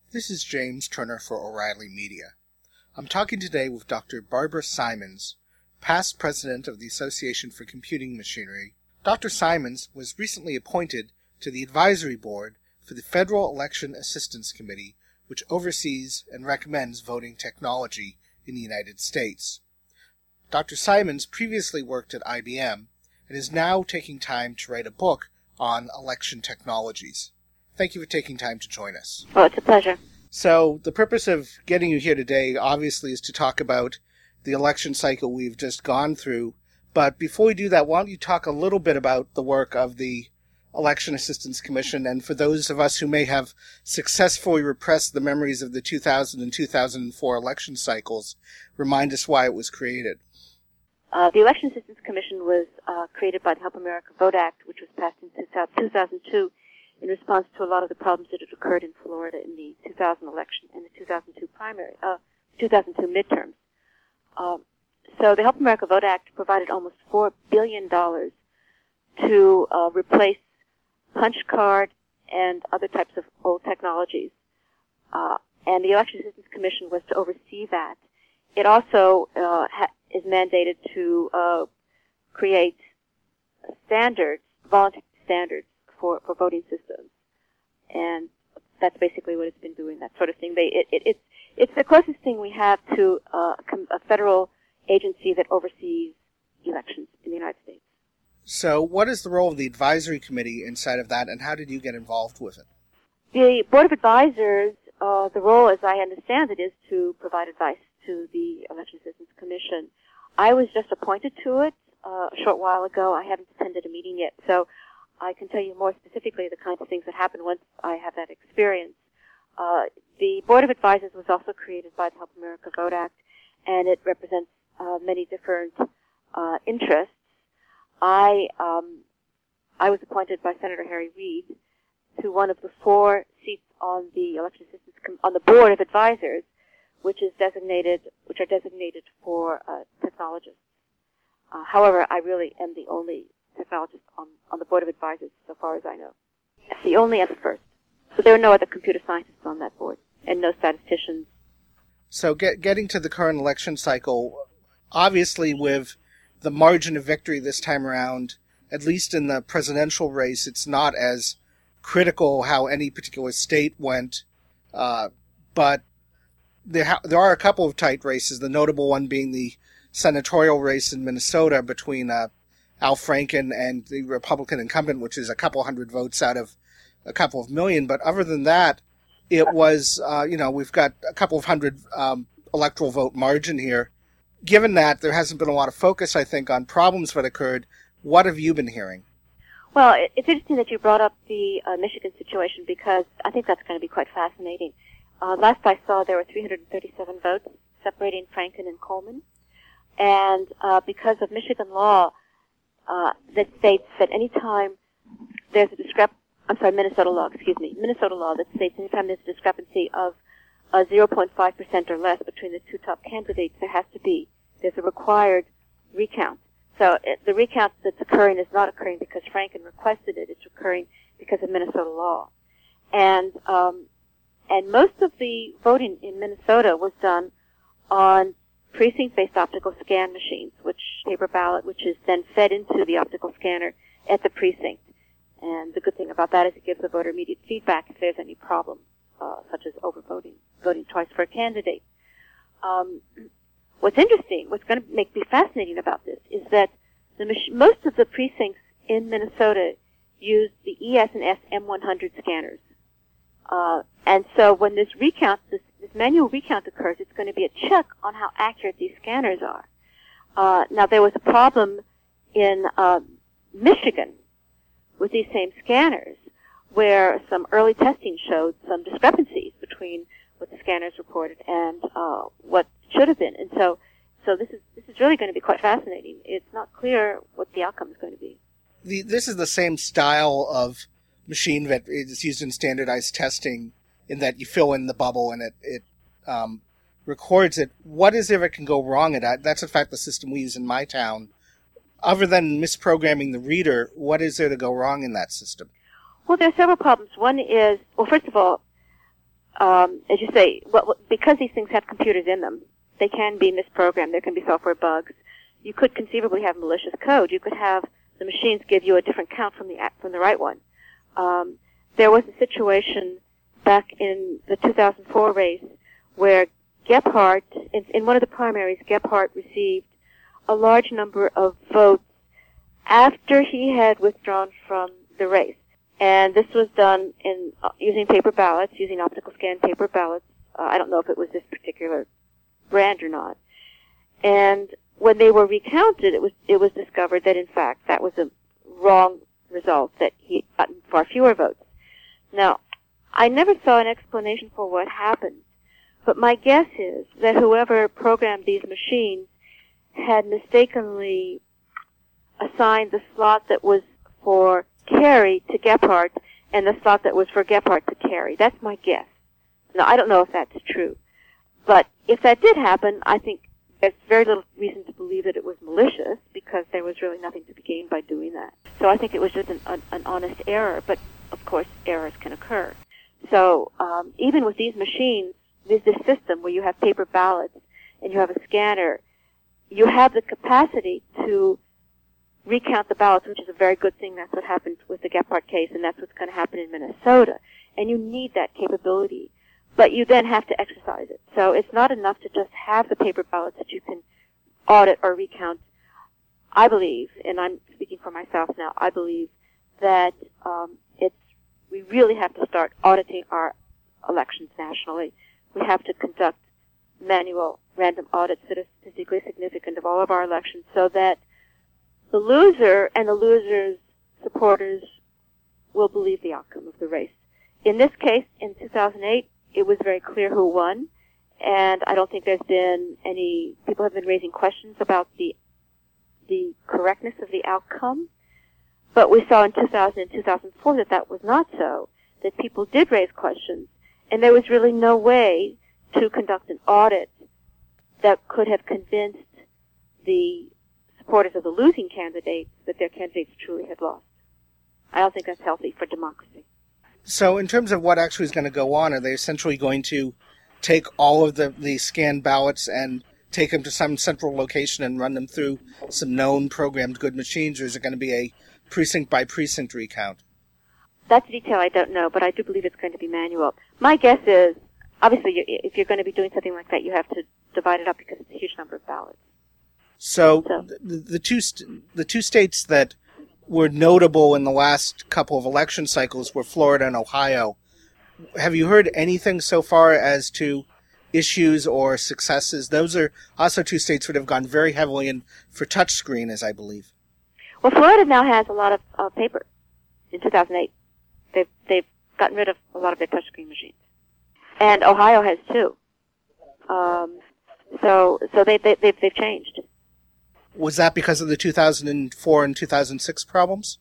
This is James Turner for O'Reilly Media. I'm talking today with Dr. Barbara Simons, past president of the Association for Computing Machinery. Dr. Simons was recently appointed to the advisory board for the Federal Election Assistance Committee, which oversees and recommends voting technology in the United States. Dr. Simons previously worked at IBM and is now taking time to write a book on election technologies. Thank you for taking time to join us. Oh, it's a pleasure. So the purpose of getting you here today, obviously, is to talk about the election cycle we've just gone through. But before we do that, why don't you talk a little bit about the work of the Election Assistance Commission, and for those of us who may have successfully repressed the memories of the 2000 and 2004 election cycles, remind us why it was created. The Election Assistance Commission was created by the Help America Vote Act, which was passed in 2002 in response to a lot of the problems that had occurred in Florida in the 2000 election and the 2002 midterms. So the Help America Vote Act provided almost $4 billion to replace punch card and other types of old technologies. And the Election Assistance Commission was to oversee that. It also is mandated to create standards, voluntary standards for voting systems. And that's basically what it's been doing, that sort of thing. It's the closest thing we have to a federal agency that oversees elections in the United States. So what is the role of the advisory committee inside of that, and how did you get involved with it? The Board of Advisors, the role, as I understand it, is to provide advice to the Election Assistance Commission. I was just appointed to it a short while ago. I haven't attended a meeting yet, so I can tell you more specifically the kinds of things that happen once I have that experience. The Board of Advisors was also created by the Help America Vote Act, and it represents many different interests. I was appointed by Senator Harry Reid to one of the 4 seats on the Election Assistance on the Board of Advisors, which are designated for technologists. However, I really am the only technologist on the Board of Advisors, so far as I know. The only and the first. So there are no other computer scientists on that board, and no statisticians. So getting to the current election cycle, obviously with the margin of victory this time around, at least in the presidential race, it's not as critical how any particular state went, but there are a couple of tight races, the notable one being the senatorial race in Minnesota between Al Franken and the Republican incumbent, which is a couple hundred votes out of a couple of million. But other than that, it was, we've got a couple of hundred electoral vote margin here. Given that, there hasn't been a lot of focus, I think, on problems that occurred. What have you been hearing? Well, it's interesting that you brought up the Michigan situation, because I think that's going to be quite fascinating. Last I saw, there were 337 votes separating Franken and Coleman. And because of Michigan law, that states that any time there's a Minnesota law that states anytime there's a discrepancy of 0.5% or less between the 2 top candidates, there's a required recount. So the recount that's occurring is not occurring because Franken requested it. It's occurring because of Minnesota law. And most of the voting in Minnesota was done on precinct-based optical scan machines, paper ballot, which is then fed into the optical scanner at the precinct. And the good thing about that is it gives the voter immediate feedback if there's any problem, such as overvoting, voting twice for a candidate. What's interesting, what's going to be fascinating about this is that most of the precincts in Minnesota use the ES and S M100 scanners. And so when this manual recount occurs, it's going to be a check on how accurate these scanners are. Now, there was a problem in Michigan with these same scanners, where some early testing showed some discrepancies between what the scanners reported and what should have been. And so this is really going to be quite fascinating. It's not clear what the outcome is going to be. This is the same style of machine that is used in standardized testing, in that you fill in the bubble and it records it. What is there that can go wrong at that? That's in fact the system we use in my town. Other than misprogramming the reader, what is there to go wrong in that system? Well, there are several problems. One is, well, first of all, as you say, because these things have computers in them, they can be misprogrammed. There can be software bugs. You could conceivably have malicious code. You could have the machines give you a different count from the right one. There was a situation back in the 2004 race where Gephardt, in one of the primaries, Gephardt received a large number of votes after he had withdrawn from the race. And this was done using paper ballots, using optical scan paper ballots. I don't know if it was this particular brand or not. And when they were recounted, it was discovered that in fact that was a wrong result, that he had gotten far fewer votes. Now, I never saw an explanation for what happened, but my guess is that whoever programmed these machines had mistakenly assigned the slot that was for Kerry to Gephardt and the slot that was for Gephardt to Kerry. That's my guess. Now, I don't know if that's true, but if that did happen, I think there's very little reason to believe that it was malicious, because there was really nothing to be gained by doing that. So I think it was just an honest error, but of course errors can occur. So even with these machines, this system where you have paper ballots and you have a scanner, you have the capacity to recount the ballots, which is a very good thing. That's what happened with the Gephardt case, and that's what's going to happen in Minnesota. And you need that capability, but you then have to exercise it. So it's not enough to just have the paper ballots that you can audit or recount. I believe, and I'm speaking for myself now, I believe that we really have to start auditing our elections nationally. We have to conduct manual random audits that are statistically significant of all of our elections, so that the loser and the loser's supporters will believe the outcome of the race. In this case, in 2008, it was very clear who won, and I don't think there's been any, people have been raising questions about the correctness of the outcome. But we saw in 2000 and 2004 that that was not so, that people did raise questions, and there was really no way to conduct an audit that could have convinced the supporters of the losing candidates that their candidates truly had lost. I don't think that's healthy for democracy. So in terms of what actually is going to go on, are they essentially going to take all of the scanned ballots and take them to some central location and run them through some known programmed good machines, or is it going to be a precinct-by-precinct recount? That's a detail I don't know, but I do believe it's going to be manual. My guess is, obviously, if you're going to be doing something like that, you have to divide it up because it's a huge number of ballots. So the two states that were notable in the last couple of election cycles were Florida and Ohio. Have you heard anything so far as to issues or successes? Those are also two states that have gone very heavily in for touchscreen, as I believe. Well, Florida now has a lot of paper. In 2008, they've gotten rid of a lot of their touchscreen machines, and Ohio has too. So they've changed. Was that because of the 2004 and 2006 problems?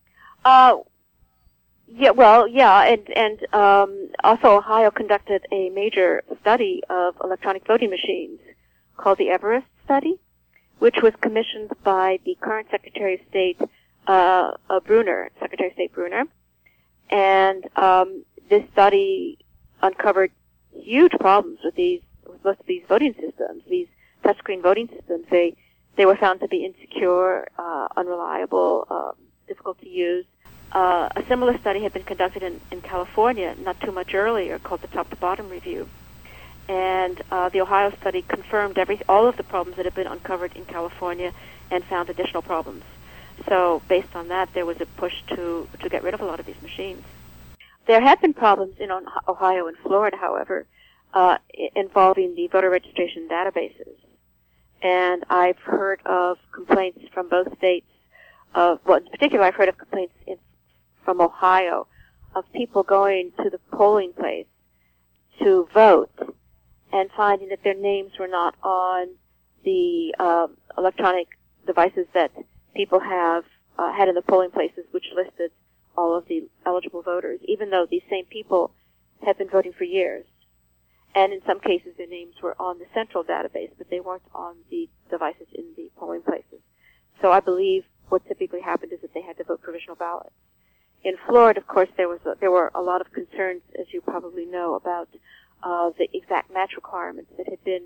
Yeah, and also Ohio conducted a major study of electronic voting machines called the Everest study, which was commissioned by the current Secretary of State, Secretary of State Bruner. And this study uncovered huge problems with most of these voting systems, these touchscreen voting systems. They were found to be insecure, unreliable, difficult to use. A similar study had been conducted in California not too much earlier, called the Top to Bottom Review. And the Ohio study confirmed all of the problems that had been uncovered in California and found additional problems. So based on that, there was a push to get rid of a lot of these machines. There have been problems in Ohio and Florida, however, involving the voter registration databases. And I've heard of complaints from both states. In particular, I've heard of complaints from Ohio of people going to the polling place to vote and finding that their names were not on the electronic devices that people have had in the polling places, which listed all of the eligible voters, even though these same people have been voting for years. And in some cases, their names were on the central database, but they weren't on the devices in the polling places. So I believe what typically happened is that they had to vote provisional ballots. In Florida, of course, there were a lot of concerns, as you probably know, about the exact match requirements that had been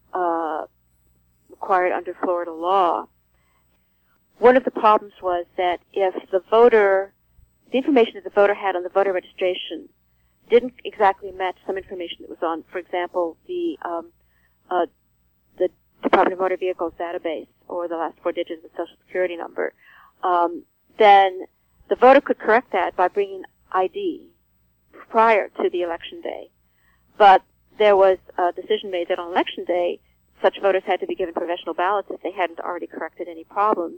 required under Florida law. One of the problems was that if the information that the voter had on the voter registration didn't exactly match some information that was on, for example, the Department of Motor Vehicles database or the last 4 digits of the Social Security number, then the voter could correct that by bringing ID prior to the election day. But there was a decision made that on election day, such voters had to be given provisional ballots if they hadn't already corrected any problems.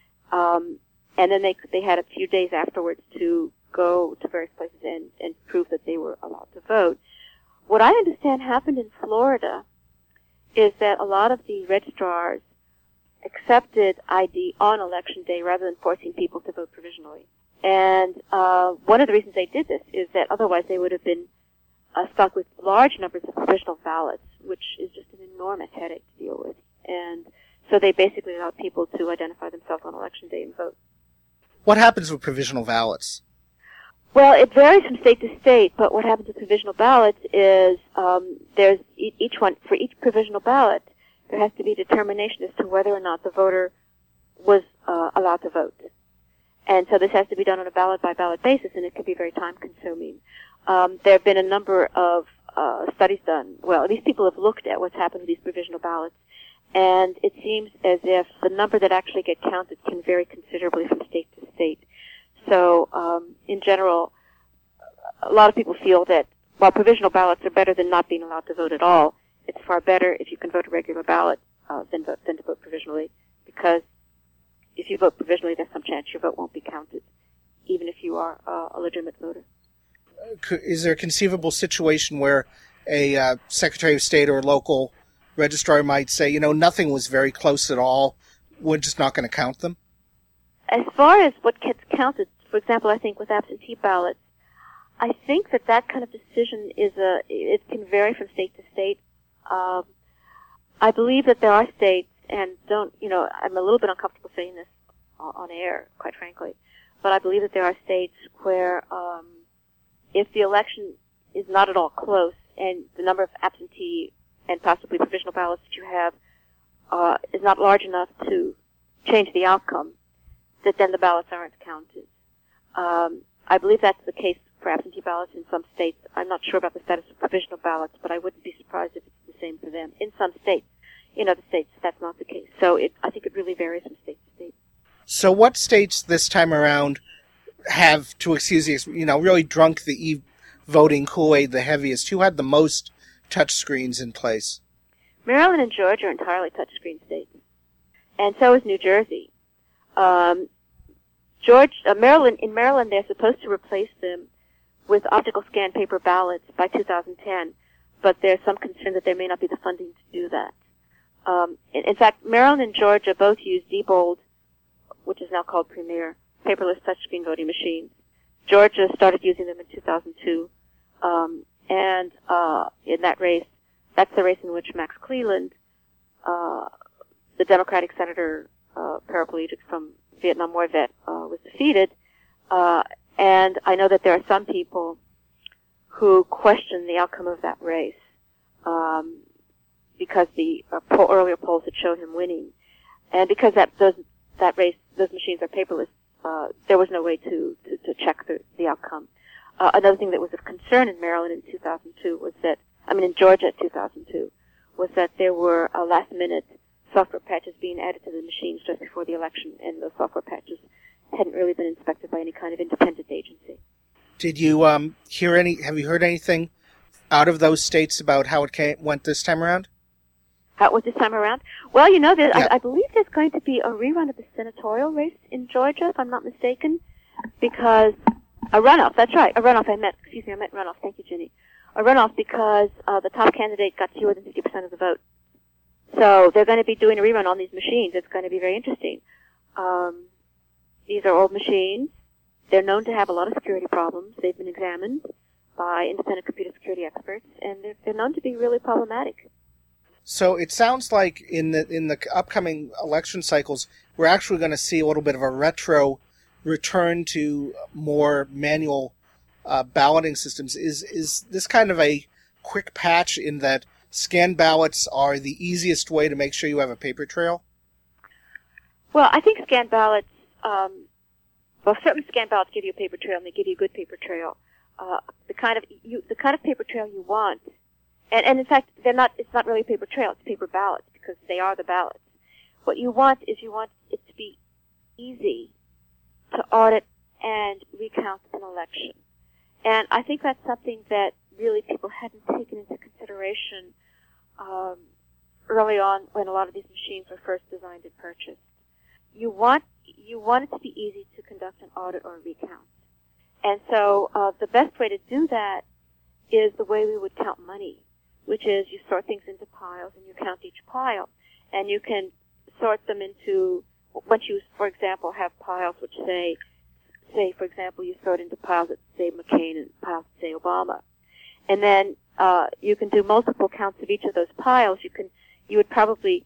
And then they had a few days afterwards to go to various places and prove that they were allowed to vote. What I understand happened in Florida is that a lot of the registrars accepted ID on election day rather than forcing people to vote provisionally. And one of the reasons they did this is that otherwise they would have been stuck with large numbers of provisional ballots, which is just an enormous headache to deal with. And so they basically allowed people to identify themselves on election day and vote. What happens with provisional ballots? Well, it varies from state to state, but what happens with provisional ballots is there's for each provisional ballot, there has to be a determination as to whether or not the voter was allowed to vote. And so this has to be done on a ballot-by-ballot basis, and it can be very time-consuming. There have been a number of studies done. Well, at least people have looked at what's happened with these provisional ballots, and it seems as if the number that actually get counted can vary considerably from state to state. So, in general, a lot of people feel that while provisional ballots are better than not being allowed to vote at all, it's far better if you can vote a regular ballot than to vote provisionally, because if you vote provisionally, there's some chance your vote won't be counted, even if you are a legitimate voter. Is there a conceivable situation where a Secretary of State or local registrar might say, nothing was very close at all, we're just not going to count them? As far as what gets counted, for example, I think with absentee ballots, I think that kind of decision it can vary from state to state. I believe that there are states, and I'm a little bit uncomfortable saying this on air, quite frankly, but I believe that there are states where if the election is not at all close and the number of absentee and possibly provisional ballots that you have is not large enough to change the outcome, that then the ballots aren't counted. I believe that's the case for absentee ballots in some states. I'm not sure about the status of provisional ballots, but I wouldn't be surprised if it's the same for them. In some states, in other states, that's not the case. So I think it really varies from state to state. So what states this time around have, to excuse you, really drunk the e-voting Kool-Aid the heaviest? Who had the most touchscreens in place? Maryland and Georgia are entirely touchscreen states, and so is New Jersey. In Maryland, they're supposed to replace them with optical scan paper ballots by 2010, but there's some concern that there may not be the funding to do that. In fact, Maryland and Georgia both use Diebold, which is now called Premier, paperless touchscreen voting machines. Georgia started using them in 2002, and in that race, that's the race in which Max Cleland, the Democratic senator, paraplegic from Vietnam War vet, was defeated. And I know that there are some people who question the outcome of that race because the earlier polls had shown him winning, and because that race, those machines are paperless. There was no way to check the outcome. Another thing that was of concern in Maryland in 2002 was that, in Georgia in 2002, was that there were last-minute software patches being added to the machines just before the election, and those software patches hadn't really been inspected by any kind of independent agency. Did you have you heard anything out of those states about how it went this time around? How it went this time around? Well, Yeah. I believe there's going to be a rerun of the senatorial race in Georgia, if I'm not mistaken, because a runoff, that's right, a runoff, I meant runoff, thank you, Ginny. A runoff because the top candidate got fewer than 50% of the vote. So they're going to be doing a rerun on these machines. It's going to be very interesting. These are old machines. They're known to have a lot of security problems. They've been examined by independent computer security experts, and they're known to be really problematic. So it sounds like in the upcoming election cycles, we're actually going to see a little bit of a retro return to more manual balloting systems. Is this kind of a quick patch in that scanned ballots are the easiest way to make sure you have a paper trail? Well, I think scanned ballots, certain scanned ballots give you a paper trail, and they give you a good paper trail. The kind of paper trail you want, and in fact, it's not really a paper trail, it's paper ballots, because they are the ballots. What you want is it to be easy to audit and recount an election. And I think that's something that really people hadn't taken into consideration early on when a lot of these machines were first designed and purchased. You want it to be easy to conduct an audit or a recount. And so the best way to do that is the way we would count money, which is you sort things into piles and you count each pile. And you can sort them into, once you, for example, have piles which say, for example, you sort into piles that say McCain and piles that say Obama. And then you can do multiple counts of each of those piles. You would probably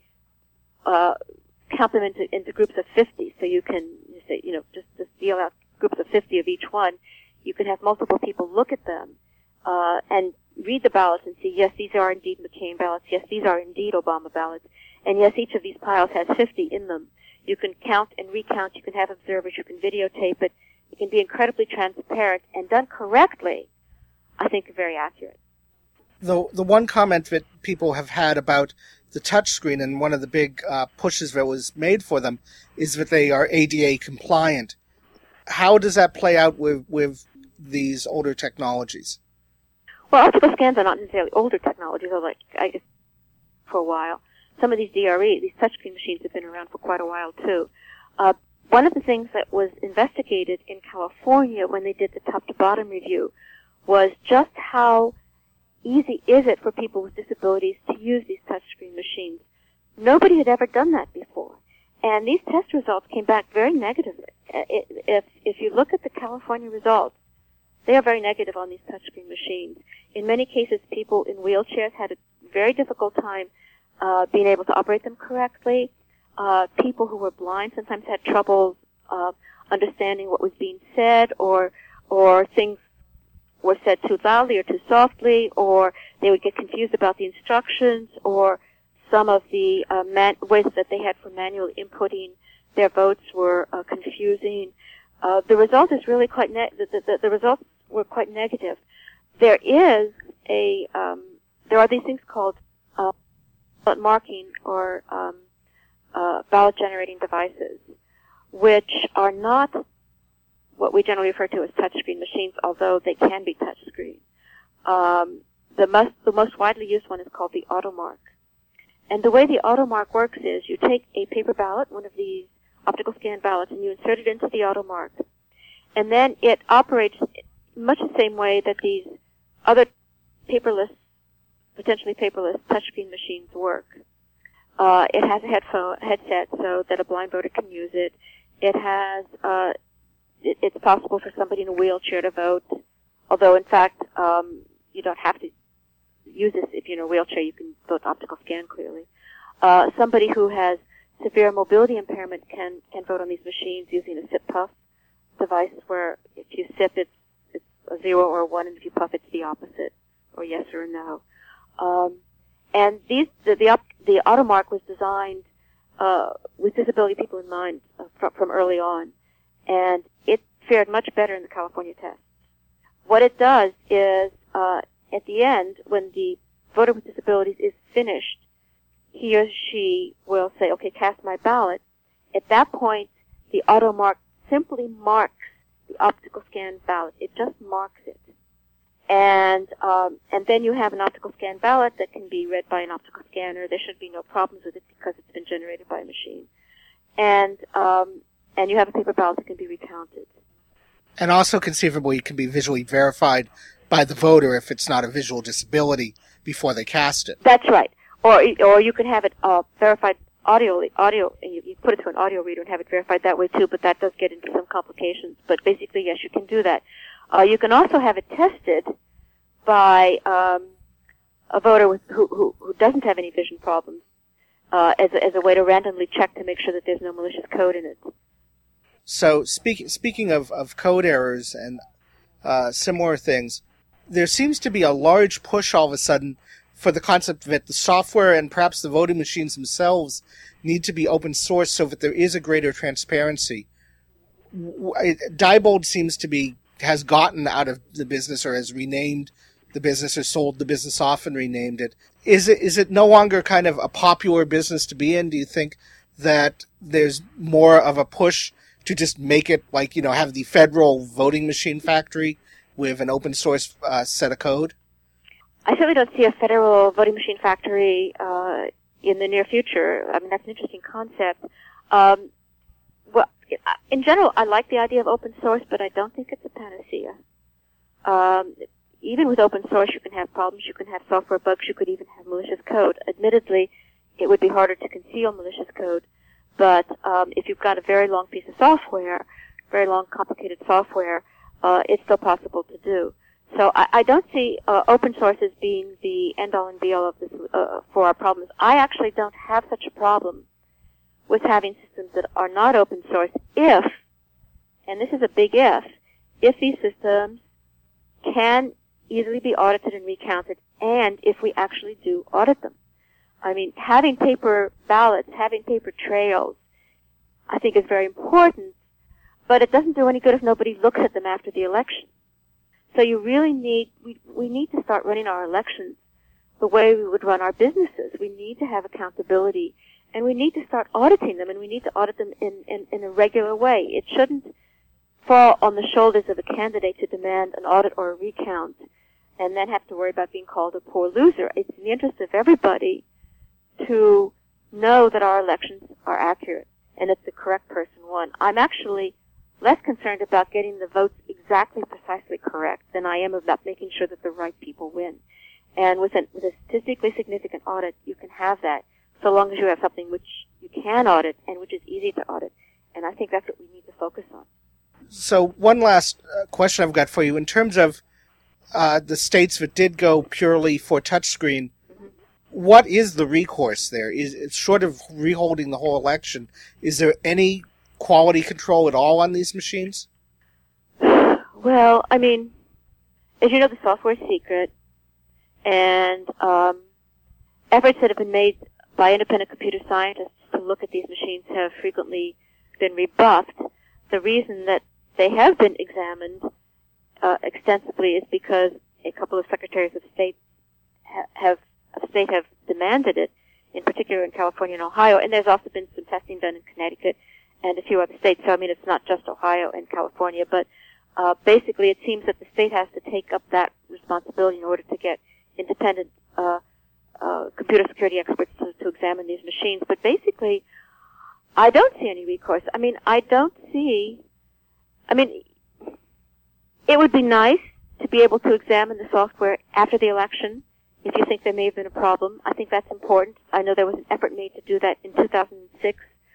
count them into groups of 50. So you can say, just deal out groups of 50 of each one. You can have multiple people look at them and read the ballots and see, yes, these are indeed McCain ballots. Yes, these are indeed Obama ballots. And yes, each of these piles has 50 in them. You can count and recount. You can have observers. You can videotape it. It can be incredibly transparent and done correctly. I think very accurate. The one comment that people have had about the touchscreen, and one of the big pushes that was made for them, is that they are ADA compliant. How does that play out with these older technologies? Well, optical scans are not necessarily older technologies, although I guess for a while. Some of these DRE, these touchscreen machines, have been around for quite a while too. One of the things that was investigated in California when they did the top-to-bottom review was just how easy is it for people with disabilities to use these touchscreen machines. Nobody had ever done that before. And these test results came back very negatively. If you look at the California results, they are very negative on these touchscreen machines. In many cases, people in wheelchairs had a very difficult time being able to operate them correctly. People who were blind sometimes had trouble understanding what was being said, or things were said too loudly or too softly, or they would get confused about the instructions, or some of the ways that they had for manually inputting their votes were confusing. The result is really quite the results were quite negative. There are these things called ballot marking or ballot generating devices, which are not what we generally refer to as touchscreen machines, although they can be touchscreen. The most widely used one is called the AutoMark. And the way the AutoMark works is you take a paper ballot, one of these optical scan ballots, and you insert it into the AutoMark. And then it operates much the same way that these other potentially paperless touchscreen machines work. It has a headset so that a blind voter can use it. It has, it's possible for somebody in a wheelchair to vote, although in fact, you don't have to use this if you're in a wheelchair. You can vote optical scan clearly. Somebody who has severe mobility impairment can vote on these machines using a sip-puff device, where if you sip, it's a 0 or a 1, and if you puff, it's the opposite, or yes or no. And the AutoMark was designed with disability people in mind from early on, and it fared much better in the California test. What it does is, at the end, when the voter with disabilities is finished, he or she will say, okay, cast my ballot. At that point, the AutoMark simply marks the optical scan ballot. It just marks it. And then you have an optical scan ballot that can be read by an optical scanner. There should be no problems with it because it's been generated by a machine. And you have a paper ballot that can be recounted. And also conceivably it can be visually verified by the voter if it's not a visual disability before they cast it. That's right. Or you can have it verified audio, and you put it to an audio reader and have it verified that way too, but that does get into some complications. But basically, yes, you can do that. You can also have it tested by a voter who doesn't have any vision problems as a way to randomly check to make sure that there's no malicious code in it. So speaking of code errors and similar things, there seems to be a large push all of a sudden for the concept that the software and perhaps the voting machines themselves need to be open source so that there is a greater transparency. Diebold seems to has gotten out of the business or has renamed the business or sold the business off and renamed it. Is it no longer kind of a popular business to be in? Do you think that there's more of a push to just make it like, have the federal voting machine factory with an open source set of code? I certainly don't see a federal voting machine factory in the near future. I mean, that's an interesting concept. Well, in general, I like the idea of open source, but I don't think it's a panacea. Even with open source, you can have problems. You can have software bugs. You could even have malicious code. Admittedly, it would be harder to conceal malicious code, but if you've got a very long piece of software, very long, complicated software, it's still possible to do. So I don't see open source as being the end-all and be-all of this for our problems. I actually don't have such a problem with having systems that are not open source if, and this is a big if these systems can easily be audited and recounted, and if we actually do audit them. I mean, having paper ballots, having paper trails, I think is very important, but it doesn't do any good if nobody looks at them after the election. So you really we need to start running our elections the way we would run our businesses. We need to have accountability, and we need to start auditing them, and we need to audit them in a regular way. It shouldn't fall on the shoulders of a candidate to demand an audit or a recount and then have to worry about being called a poor loser. It's in the interest of everybody to know that our elections are accurate and it's the correct person won. I'm actually less concerned about getting the votes exactly precisely correct than I am about making sure that the right people win. And with a statistically significant audit, you can have that so long as you have something which you can audit and which is easy to audit. And I think that's what we need to focus on. So one last question I've got for you. In terms of the states that did go purely for touchscreen, what is the recourse there? It's short of reholding the whole election. Is there any quality control at all on these machines? Well, I mean, as you know, the software is secret, and efforts that have been made by independent computer scientists to look at these machines have frequently been rebuffed. The reason that they have been examined extensively is because a couple of secretaries of state have demanded it, in particular in California and Ohio, and there's also been some testing done in Connecticut and a few other states. So, I mean, it's not just Ohio and California, but basically it seems that the state has to take up that responsibility in order to get independent computer security experts to examine these machines. But basically, I don't see any recourse. I mean, it would be nice to be able to examine the software after the election if you think there may have been a problem. I think that's important. I know there was an effort made to do that in 2006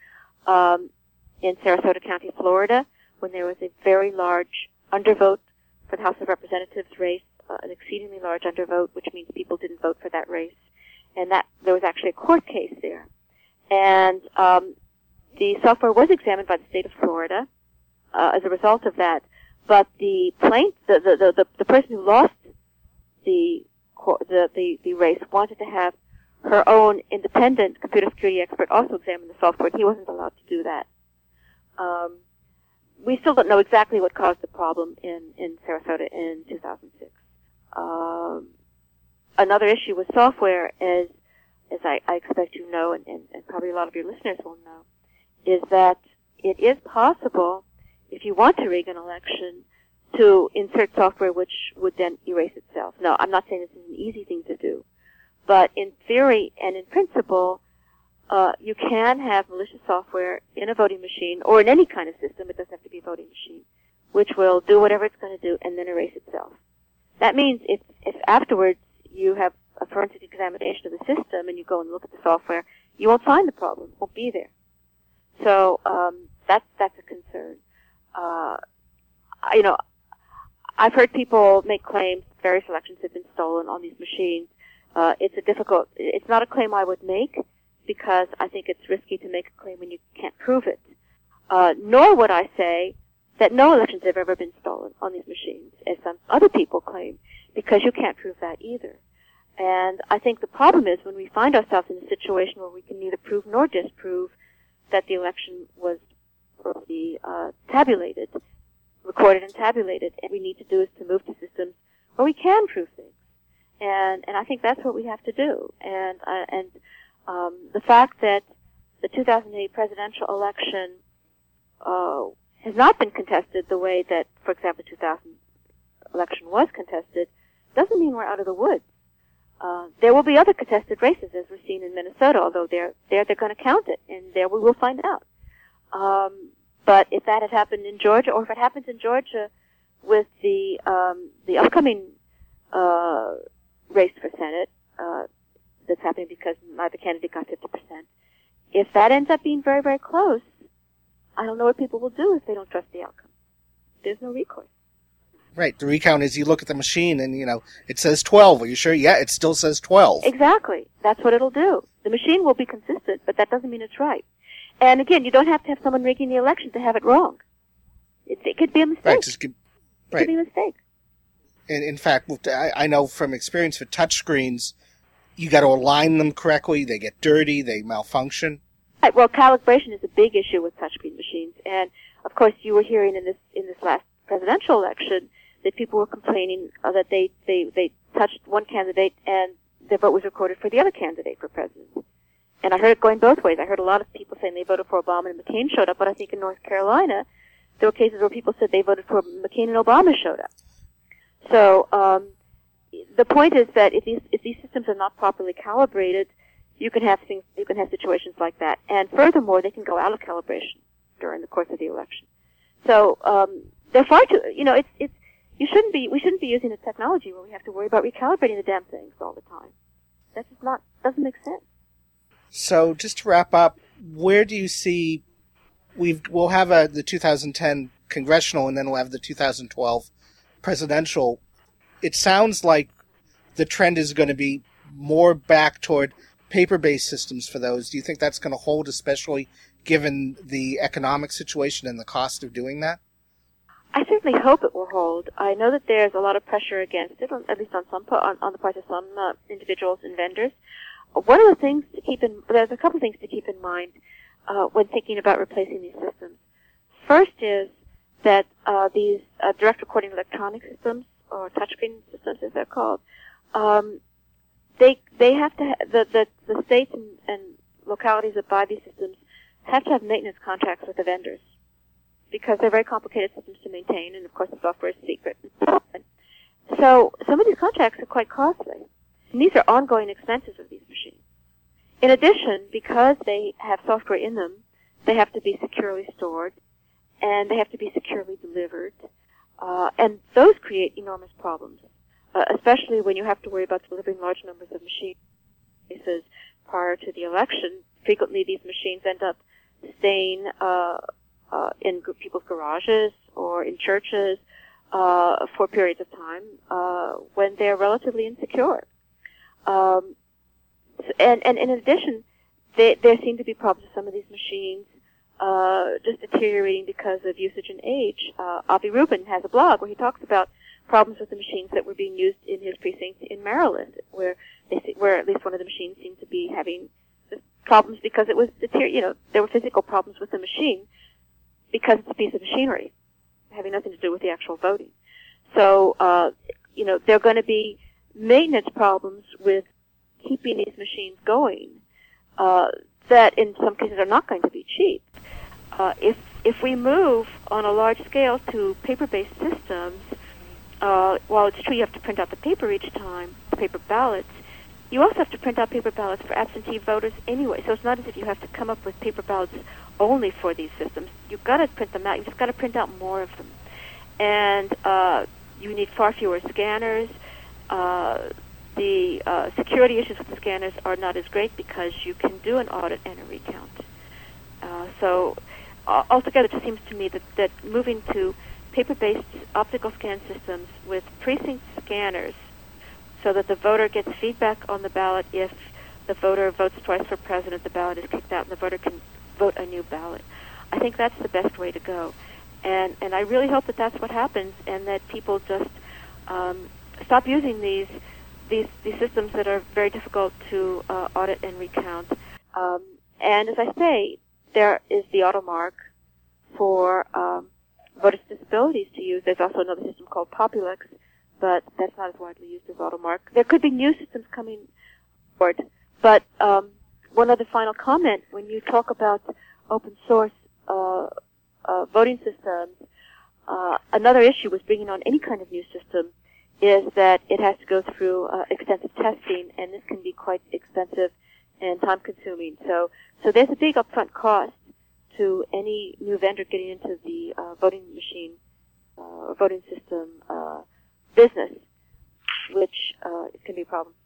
in Sarasota County, Florida, when there was a very large undervote for the House of Representatives race, an exceedingly large undervote, which means people didn't vote for that race. And that there was actually a court case there. And the software was examined by the state of Florida as a result of that. But the person who lost the race wanted to have her own independent computer security expert also examine the software. He wasn't allowed to do that. We still don't know exactly what caused the problem in Sarasota in 2006. Another issue with software is, as I expect you know, and probably a lot of your listeners will know, is that it is possible, if you want to rig an election, to insert software which would then erase itself. No, I'm not saying this is an easy thing to do, but in theory and in principle, you can have malicious software in a voting machine or in any kind of system, it doesn't have to be a voting machine, which will do whatever it's going to do and then erase itself. That means if afterwards you have a forensic examination of the system and you go and look at the software, you won't find the problem. It won't be there. So that's a concern. I've heard people make claims various elections have been stolen on these machines. It's not a claim I would make because I think it's risky to make a claim when you can't prove it. Nor would I say that no elections have ever been stolen on these machines, as some other people claim, because you can't prove that either. And I think the problem is when we find ourselves in a situation where we can neither prove nor disprove that the election was tabulated, recorded and tabulated, and what we need to do is to move to systems where we can prove things. And I think that's what we have to do. And the fact that the 2008 presidential election has not been contested the way that, for example, the 2000 election was contested, doesn't mean we're out of the woods. There will be other contested races, as we've seen in Minnesota, although they're going to count it, and there we will find out. But if that had happened in Georgia, or if it happens in Georgia with the upcoming race for Senate, that's happening because neither candidate got 50%, if that ends up being very, very close, I don't know what people will do if they don't trust the outcome. There's no recourse. Right. The recount is you look at the machine and, it says 12. Are you sure? Yeah, it still says 12. Exactly. That's what it'll do. The machine will be consistent, but that doesn't mean it's right. And again, you don't have to have someone rigging the election to have it wrong. It could be a mistake. Right. It could be a mistake. And in fact, I know from experience with touchscreens, you got to align them correctly. They get dirty. They malfunction. Right. Well, calibration is a big issue with touchscreen machines, and of course, you were hearing in this last presidential election that people were complaining that they touched one candidate and their vote was recorded for the other candidate for president. And I heard it going both ways. I heard a lot of people saying they voted for Obama and McCain showed up, but I think in North Carolina, there were cases where people said they voted for McCain and Obama showed up. So the point is that if these systems are not properly calibrated, you can have situations like that. And furthermore, they can go out of calibration during the course of the election. So they're far too. We shouldn't be using a technology where we have to worry about recalibrating the damn things all the time. That just doesn't make sense. So just to wrap up, where do you see we'll have the 2010 congressional and then we'll have the 2012 presidential? It sounds like the trend is going to be more back toward paper-based systems for those. Do you think that's going to hold, especially given the economic situation and the cost of doing that? I certainly hope it will hold. I know that there's a lot of pressure against it, at least on the part of some individuals and vendors. One of the things there's a couple of things to keep in mind when thinking about replacing these systems. First is that these direct recording electronic systems, or touchscreen systems as they're called, they have to the states and localities that buy these systems have to have maintenance contracts with the vendors, because they're very complicated systems to maintain, and of course the software is secret. So some of these contracts are quite costly, and these are ongoing expenses of these machines. In addition, because they have software in them, they have to be securely stored, and they have to be securely delivered, and those create enormous problems, especially when you have to worry about delivering large numbers of machines prior to the election. Frequently these machines end up staying in people's garages or in churches for periods of time when they're relatively insecure. And in addition, there seem to be problems with some of these machines just deteriorating because of usage and age. Avi Rubin has a blog where he talks about problems with the machines that were being used in his precinct in Maryland, where at least one of the machines seemed to be having problems because it was there were physical problems with the machine because it's a piece of machinery having nothing to do with the actual voting. So there are going to be maintenance problems with keeping these machines going that in some cases are not going to be cheap. If we move on a large scale to paper-based systems, while it's true you have to print out the paper each time, the paper ballots, you also have to print out paper ballots for absentee voters anyway. So it's not as if you have to come up with paper ballots only for these systems. You've got to print them out. You've just got to print out more of them. And you need far fewer scanners. The security issues with the scanners are not as great because you can do an audit and a recount. So altogether, it just seems to me that moving to paper-based optical scan systems with precinct scanners so that the voter gets feedback on the ballot. If the voter votes twice for president, the ballot is kicked out and the voter can vote a new ballot. I think that's the best way to go. And I really hope that that's what happens, and that people just stop using these systems that are very difficult to audit and recount. And as I say, there is the AutoMark for voters with disabilities to use. There's also another system called Populix, but that's not as widely used as AutoMark. There could be new systems coming forward. But one other final comment, when you talk about open source voting systems, another issue with bringing on any kind of new system is that it has to go through extensive testing, and this can be quite expensive and time-consuming. So there's a big upfront cost to any new vendor getting into the voting machine or voting system business, which can be a problem.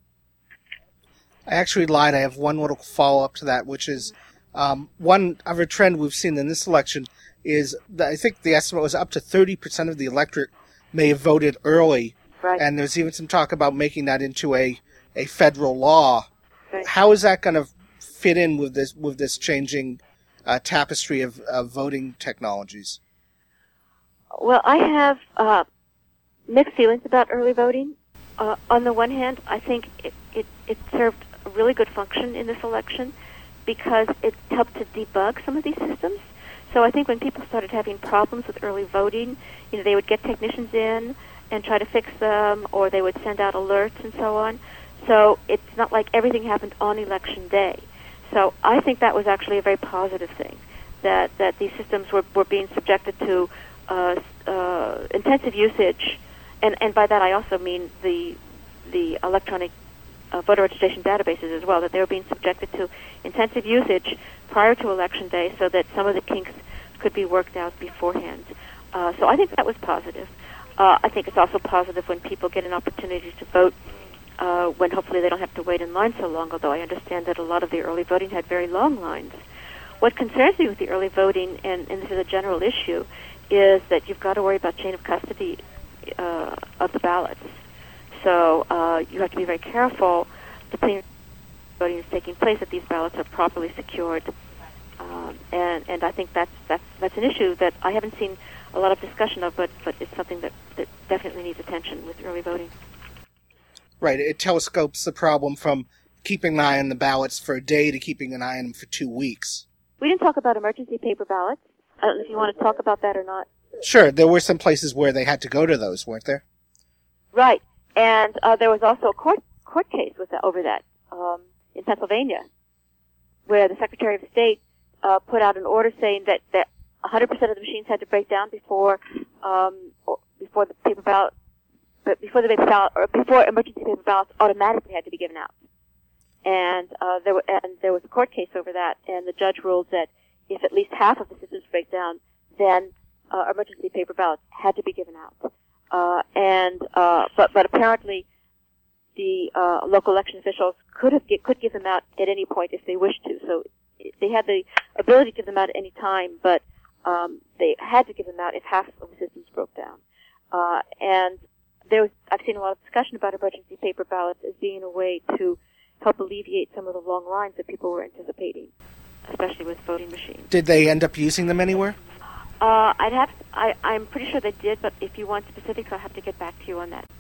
I actually lied. I have one little follow-up to that, which is one other trend we've seen in this election is that I think the estimate was up to 30% of the electorate may have voted early. Right. And there's even some talk about making that into a federal law. Right. How is that going to fit in with this changing tapestry of voting technologies? Well, I have mixed feelings about early voting. On the one hand, I think it served a really good function in this election because it helped to debug some of these systems. So I think when people started having problems with early voting, they would get technicians in and try to fix them, or they would send out alerts and so on. So it's not like everything happened on election day. So I think that was actually a very positive thing, that these systems were being subjected to intensive usage, and by that I also mean the electronic voter registration databases as well, that they were being subjected to intensive usage prior to election day so that some of the kinks could be worked out beforehand. So I think that was positive. I think it's also positive when people get an opportunity to vote when hopefully they don't have to wait in line so long, although I understand that a lot of the early voting had very long lines. What concerns me with the early voting, and this is a general issue, is that you've got to worry about chain of custody of the ballots. So you have to be very careful, depending on how voting is taking place, that these ballots are properly secured. And I think that's an issue that I haven't seen a lot of discussion of, but it's something that definitely needs attention with early voting. Right. It telescopes the problem from keeping an eye on the ballots for a day to keeping an eye on them for 2 weeks. We didn't talk about emergency paper ballots. I don't know if you want to talk about that or not. Sure. There were some places where they had to go to those, weren't there? Right. And there was also a court case over that in Pennsylvania, where the Secretary of State put out an order saying that 100% of the machines had to break down before the paper ballot, but before emergency paper ballots automatically had to be given out. And there was a court case over that, and the judge ruled that if at least half of the systems break down, then emergency paper ballots had to be given out. But apparently the local election officials could give them out at any point if they wished to. So they had the ability to give them out at any time, but they had to give them out if half of the systems broke down. And I've seen a lot of discussion about emergency paper ballots as being a way to help alleviate some of the long lines that people were anticipating, especially with voting machines. Did they end up using them anywhere? I'm pretty sure they did, but if you want specifics, I'll have to get back to you on that.